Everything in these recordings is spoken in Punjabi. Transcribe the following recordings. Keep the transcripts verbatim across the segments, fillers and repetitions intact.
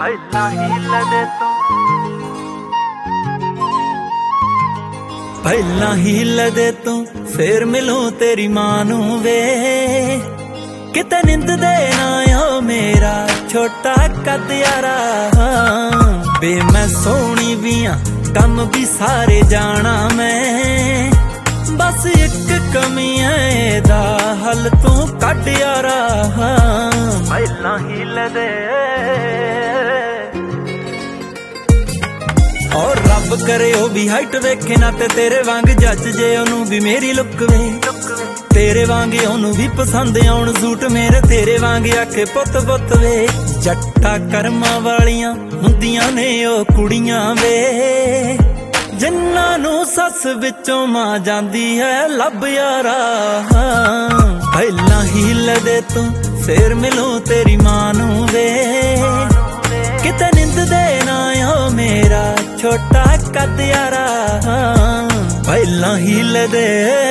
ਪਹਿਲਾਂ ਹੀਲਦੇ ਤੋਂ ਪਹਿਲਾਂ ਹੀਲਦੇ ਤੂੰ ਫੇਰ ਮਿਲੂੰ ਤੇਰੀ ਮਾਂ ਨੂੰ ਵੇ ਕਿਤੇ ਨਿੰਦ ਦੇ ਨਾ ਓ ਮੇਰਾ ਛੋਟਾ ਕੱਦ ਯਾਰਾ ਬੇ ਮੈਂ ਸੋਹਣੀ ਵੀ ਆਂ ਕੰਮ ਵੀ ਸਾਰੇ ਜਾਣਾ ਮੈਂ ਬਸ ਇੱਕ ਕਮੀ ਐ ਦਾ ਹੱਲ ਤੂੰ ਕੱਢ ਯਾਰਾ ਪਹਿਲਾਂ ਹੀਲਦੇ ਔਰ ਰੱਬ ਕਰੇ ਉਹ ਵੀ ਹਾਈਟ ਵੇਖੇ ਨਾ ਤੇ ਤੇਰੇ ਵਾਂਗ ਜੱਜ ਜੇ ਉਹਨੂੰ ਵੀ ਮੇਰੀ ਲੁੱਕ ਵੇ ਤੇਰੇ ਵਾਂਗ ਉਹਨੂੰ ਵੀ ਪਸੰਦ ਆਉਣ ਸੂਟ ਮੇਰੇ ਤੇਰੇ ਵਾਂਗ ਆਖੇ ਪੁੱਤ ਪੁੱਤ ਵੇ ਜੱਟਾ ਕਰਮਾਂ ਵਾਲੀਆਂ ਹੁੰਦੀਆਂ ਨੇ ਉਹ ਕੁੜੀਆਂ ਵੇ ਜਿੰਨਾਂ ਨੂੰ ਸੱਸ ਵਿੱਚੋਂ ਮਾਂ ਜਾਂਦੀ ਹੈ ਲੱਭ ਯਾਰਾ ਪਹਿਲਾਂ ਹੀਲਦੇ ਤੂੰ ਫੇਰ ਮਿਲੂੰ ਤੇਰੀ ਮਾਂ ਨੂੰ ਵੇ ਕਿਤੇ ਨਿੰਦ ਦੇ ਨਾ ਓ ਮੇਰਾ ਛੋਟਾ ਕੱਦ ਯਾਰਾ ਪਹਿਲਾਂ ਹੀਲਦੇ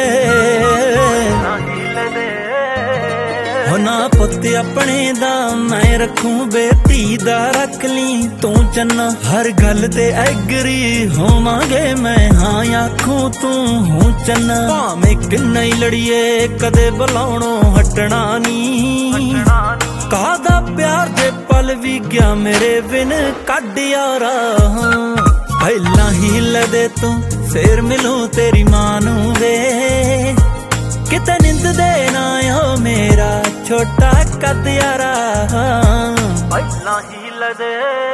ਹੋ ਨਾ ਪੁੱਤ ਆਪਣੇ ਦਾ ਮੈਂ ਰੱਖੂੰ ਬੇਟੀ ਦਾ ਰੱਖ ਲਈ ਤੂੰ ਚੰਨਾ ਹਰ ਗੱਲ ਤੇ ਐਗਰੀ ਹੋਵਾਂਗੇ ਮੈਂ ਹਾਂ ਆਖੂੰ ਤੂੰ ਹੂੰ ਚੰਨਾ ਭਾਵੇਂ ਕਿੰਨਾ ਹੀ ਲੜੀਏ ਕਦੇ ਬੁਲਾਉਣੋਂ ਹਟਣਾ ਨੀ ਕਾਹਦਾ ਪਿਆਰ ਦੇ ਪਲ ਵੀ ਗਿਆ ਮੇਰੇ ਬਿਨ ਕੱਢ ਯਾਰਾ ਪਹਿਲਾਂ ਹੀਲਦੇ ਤੂੰ ਫੇਰ ਮਿਲੂੰ ਤੇਰੀ ਮਾਂ ਨੂੰ ਵੇ ਕਿਤੇ ਨਿੰਦ ਦੇ ਨਾ ਓ ਮੇਰਾ ਛੋਟਾ ਕੱਦ ਯਾਰਾ ਪਹਿਲਾਂ ਹੀਲਦੇ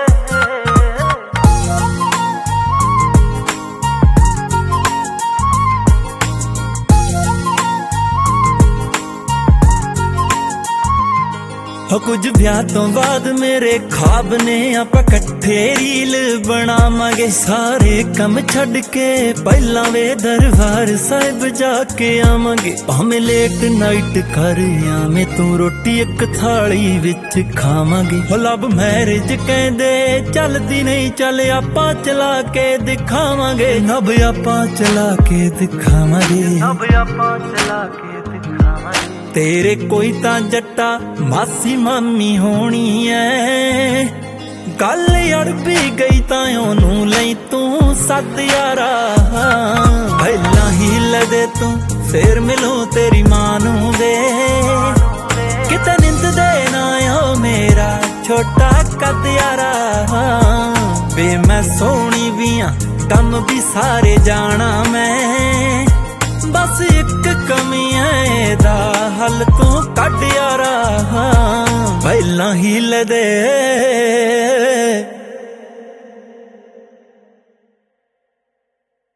ਹੋ ਕੁਝ ਵਿਆਹ ਤੋਂ ਬਾਅਦ ਮੇਰੇ ਖਾਬ ਨੇ ਆਪਾਂ ਇਕੱਠੇ ਰੀਲ ਬਣਾਵਾਂਗੇ ਸਾਰੇ ਕੰਮ ਛੱਡ ਕੇ ਪਹਿਲਾਂ ਵੇ ਦਰਬਾਰ ਸਾਹਿਬ ਜਾ ਕੇ ਆਵਾਂਗੇ ਭਾਵੇਂ ਲੇਟ ਨਾਈਟ ਕਰ ਆਵੇਂ ਤੂੰ ਰੋਟੀ ਇੱਕ ਥਾਲੀ ਵਿੱਚ ਖਾਵਾਂਗੇ ਹੋ ਲਵ ਮੈਰਿਜ ਕਹਿੰਦੇ ਚੱਲਦੀ ਨਹੀਂ ਚੱਲ ਆਪਾਂ ਚਲਾ ਕੇ ਦਿਖਾਵਾਂਗੇ ਨਭ ਆਪਾਂ ਚਲਾ ਕੇ ਦਿਖਾਵਾਂਗੇ ਨਭ ਆਪਾਂ ਚਲਾ ਕੇ ਤੇਰੇ ਕੋਈ ਤਾਂ ਜੱਟਾ ਮਾਸੀ ਮਾਮੀ ਹੋਣੀ ਐ ਗੱਲ ਅੜ ਵੀ ਗਈ ਤਾਂ ਉਹਨੂੰ ਲਈ ਤੂੰ ਸੱਦ ਯਾਰਾ ਪਹਿਲਾਂ ਹੀਲਦੇ ਤੂੰ ਫੇਰ ਮਿਲੂੰ ਤੇਰੀ ਮਾਂ ਨੂੰ ਵੇ ਕਿਤੇ ਨਿੰਦ ਦੇ ਨਾ ਓ ਮੇਰਾ ਛੋਟਾ ਕੱਦ ਯਾਰਾ ਵੇ ਮੈਂ ਸੋਹਣੀ ਵੀ ਆਂ ਕੰਮ ਵੀ ਸਾਰੇ ਜਾਣਾ ਮੈਂ ਬਸ ਇੱਕ ਕਮੀ ਐ ਦਾ ਹੱਲ ਤੂੰ ਕੱਢ ਯਾਰਾ ਪਹਿਲਾਂ ਹੀਲਦੇ